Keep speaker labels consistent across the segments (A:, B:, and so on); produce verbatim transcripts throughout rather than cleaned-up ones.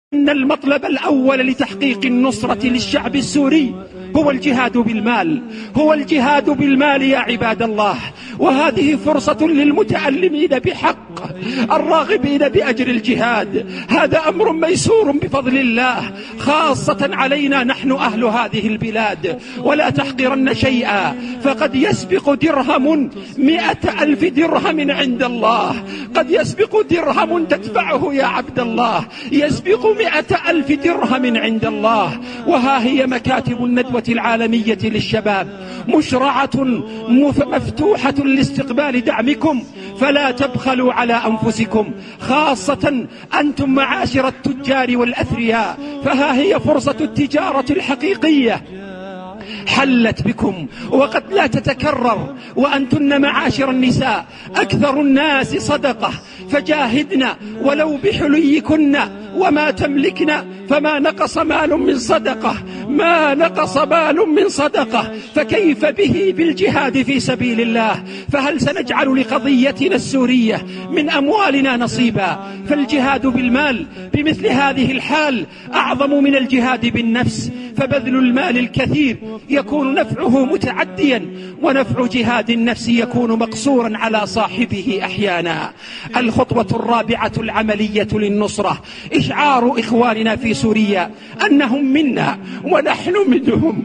A: إن المطلب الأول لتحقيق النصرة للشعب السوري هو الجهاد بالمال، هو الجهاد بالمال يا عباد الله. وهذه فرصة للمتعلمين بحق الراغبين بأجر الجهاد. هذا أمر ميسور بفضل الله، خاصة علينا نحن أهل هذه البلاد. ولا تحقرن شيئا، فقد يسبق درهم مئة ألف درهم عند الله. قد يسبق درهم تدفعه يا عبد الله، يسبق مئة ألف درهم عند الله. وها هي مكاتب الندوة العالمية للشباب مشرعة مفتوحة لاستقبال دعمكم، فلا تبخلوا على أنفسكم، خاصة أنتم معاشر التجار والأثرياء. فها هي فرصة التجارة الحقيقية حلت بكم وقد لا تتكرر، وأنتن معاشر النساء أكثر الناس صدقة، فجاهدنا ولو بحليكن وما تملكن، فما نقص مال من صدقة، ما نقص مال من صدقة، فكيف به بالجهاد في سبيل الله؟ فهل سنجعل لقضيتنا السورية من أموالنا نصيبا؟ فالجهاد بالمال بمثل هذه الحال أعظم من الجهاد بالنفس، فبذل المال الكثير يكون نفعه متعديا، ونفع جهاد النفس يكون مقصورا على صاحبه أحيانا. الخطوة الرابعة العملية للنصرة إشعار إخواننا في سوريا أنهم منا ونحن منهم.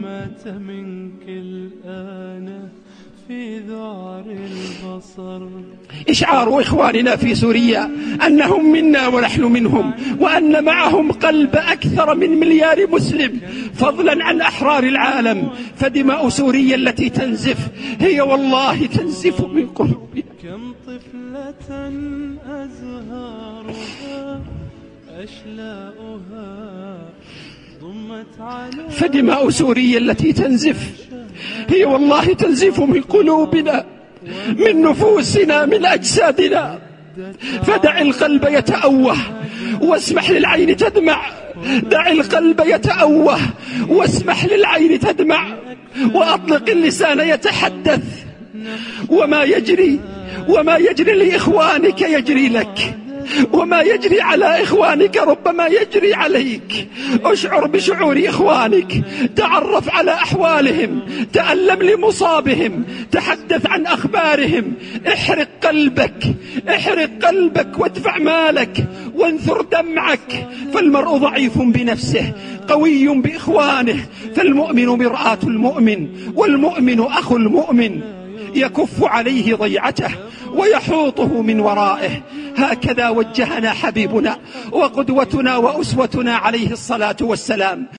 A: إشعار إخواننا في سوريا أنهم منا ونحن منهم، وأن معهم قلب أكثر من مليار مسلم فضلا عن أحرار العالم. فدماء سوريا التي تنزف هي والله تنزف من قلوبنا. كم طفلة أزهارها أشلاؤها ضمت على فدماء سوريا التي تنزف هي والله تنزف من قلوبنا، من نفوسنا، من أجسادنا. فدع القلب يتأوه واسمح للعين تدمع، دع القلب يتأوه واسمح للعين تدمع، وأطلق اللسان يتحدث. وما يجري وما يجري لإخوانك يجري لك، وما يجري على إخوانك ربما يجري عليك. اشعر بشعور إخوانك، تعرف على أحوالهم، تألم لمصابهم، تحدث عن أخبارهم. احرق قلبك، احرق قلبك وادفع مالك وانثر دمعك. فالمرء ضعيف بنفسه قوي بإخوانه، فالمؤمن مرآة المؤمن، والمؤمن أخو المؤمن، يكف عليه ضيعته ويحوطه من ورائه. هكذا وجهنا حبيبنا وقدوتنا وأسوتنا عليه الصلاة والسلام.